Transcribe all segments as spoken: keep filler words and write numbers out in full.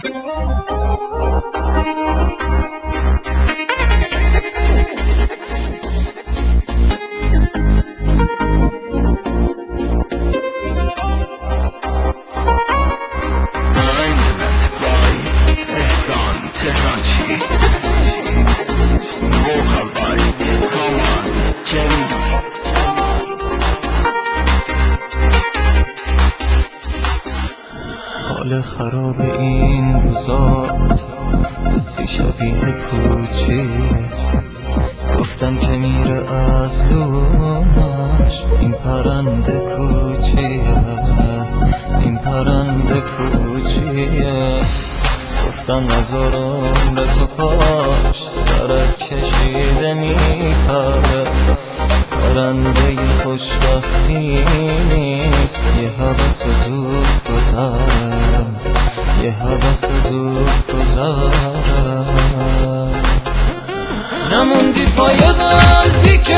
حال خراب این روزات حسی شبیه کوچیه، گفتم که میره از لونش این پرنده کوچیه، این پرنده کوچیه. گفتم نذارم به تو پاش سرت کشیده میپره، پرنده خوشبختی نیست، یه هوس زود گذره، یه هوس زود گذره. نموندی پای قلبی که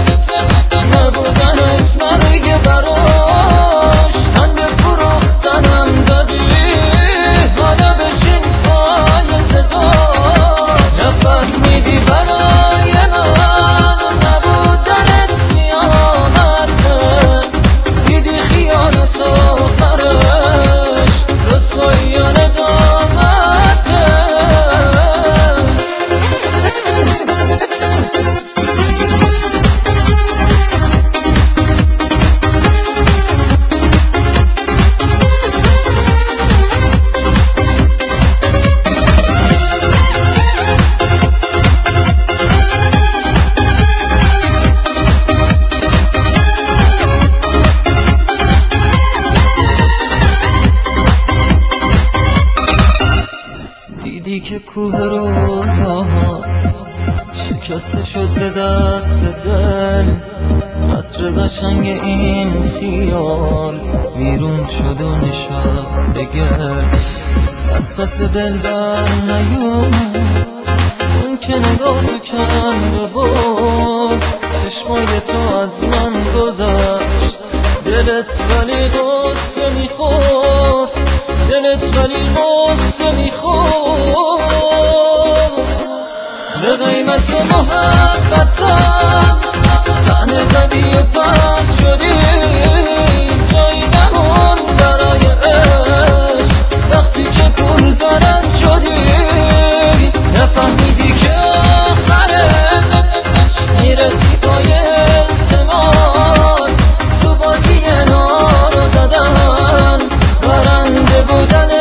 نبودنت مرگ براش، سنگ فروختنم دادی حالا بشین پای سزا. نفهمیدی برای من نبودنت خیانته، دیدی خیانت آخرش رسوایان دامته. دیدی که کوه رویاهات شکسته شد به دست دل، قصر قشنگ این خیال ویرون شد و نشست به گل. از پس دل بر نیومد اون که نگاه کنده بود، چشمای تو از من گذشت دلت ولی غصه میخورد، دلت ولی غصه میخورد. به قیمت محبتم طعنه زدی و پس شدی، جایی نمون برای عشق وقتی که گل برد شدی. نفهمیدی که آخرش میرسی پای التماس، تو بازی نارو زدن برنده بودن